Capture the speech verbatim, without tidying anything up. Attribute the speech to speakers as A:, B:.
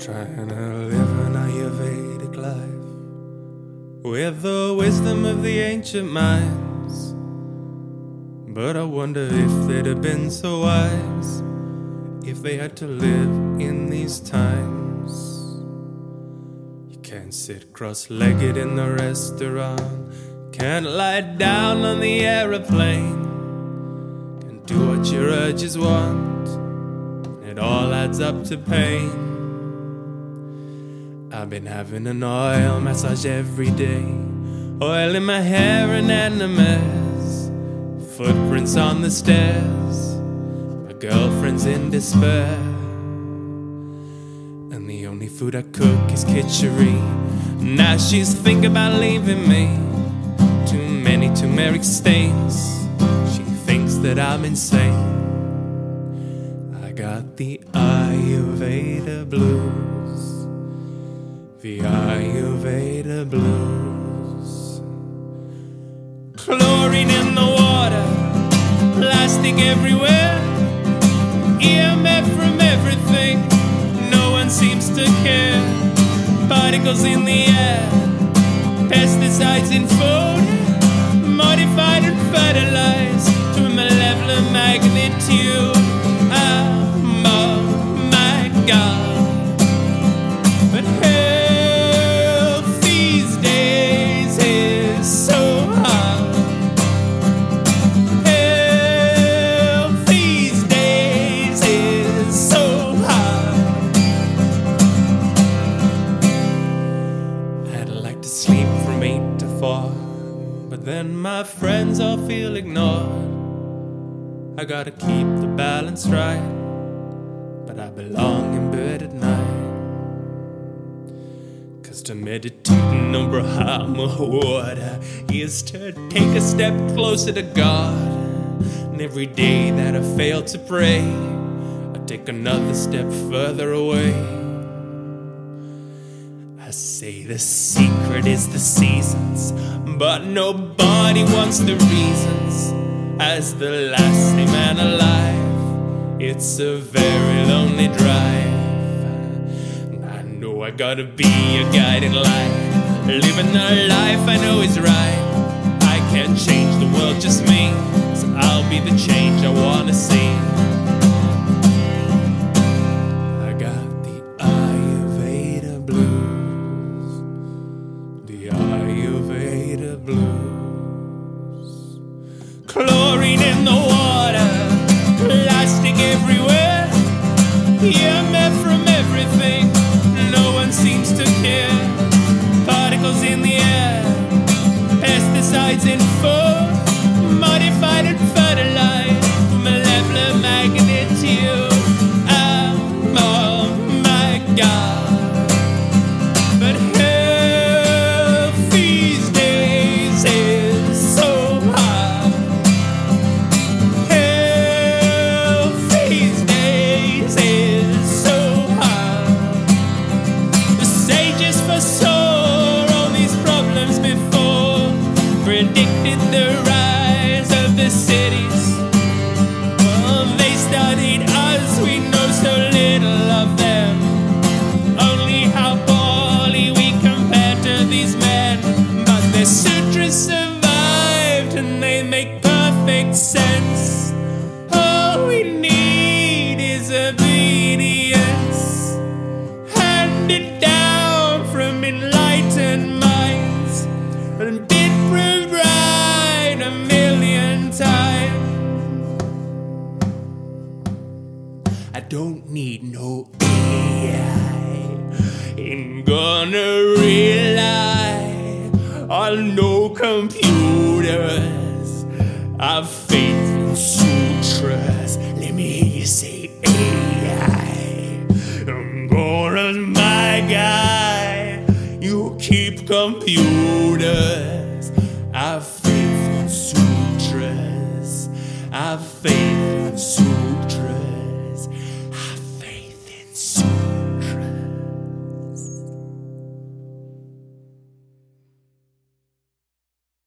A: Trying to live an Ayurvedic life with the wisdom of the ancient minds. But I wonder if they'd have been so wise if they had to live in these times. You can't sit cross-legged in the restaurant, can't lie down on the aeroplane, can't do what your urges want, it all adds up to pain. I've been having an oil massage every day, oil in my hair and enemas, footprints on the stairs, my girlfriend's in despair, and the only food I cook is kitchery. Now she's thinking about leaving me, too many turmeric stains, she thinks that I'm insane. I got the Ayurveda blues, the Ayurveda blues. Chlorine in the water, plastic everywhere, E M F from everything, no one seems to care. Particles in the air, pesticides in food, modified and fertilized to a malevolent magnitude. Oh, oh my God. But health these days is so hard. Health these days is so hard. I'd like to sleep from eight to four, but then my friends all feel ignored. I gotta keep the balance right, but I belong in bed at night. Cause to meditate on Brahma water is to take a step closer to God. And every day that I fail to pray, I take another step further away. I say the secret is the seasons, but nobody wants the reasons. As the last man alive, it's a very lonely drive. I know I gotta be a guiding light, living a life I know is right. I can't change the world, just me, so I'll be the change I wanna see. I got the Ayurveda blues, the Ayurveda blues. Chlorine in the water, plastic everywhere, E M F from everything, no one seems to care. Particles in the air, pesticides in food, modified and fertilized, malevolent magnitude. Oh, oh my God. But health these days is so hard. Health these days is so hard. The sages foresaw all these problems before, predicted the rise of the cities. Well, they studied us, we know so little of them, only how poorly we compare to these men. But their sutras survived and they make perfect sense. All we need is obedience, handed down from enlightened minds, and been proved right a million times. I don't need no A I, ain't gonna rely on no computers. I've faith in sutras, let me hear you say A I. I'm gonna my guy, you keep computers. I've faith in sutras, I've faith